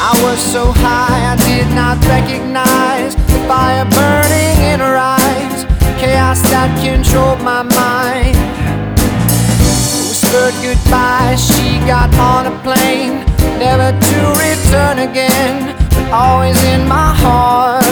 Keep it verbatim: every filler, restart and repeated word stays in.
I was so high I did not recognize the fire burning in her eyes, chaos that controlled my mind. Whispered goodbye, she got on a plane, never to return again, but always in my heart.